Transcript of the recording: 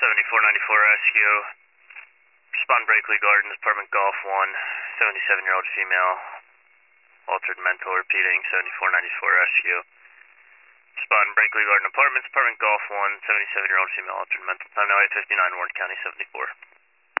7494 rescue. Respond Brakely Gardens, apartment Golf 1, 77-year-old female, altered mental, repeating 7494 rescue. Respond Brakely Garden Apartments, apartment Golf 1, 77-year-old female, altered mental. Time now 8:59, Warren County 74.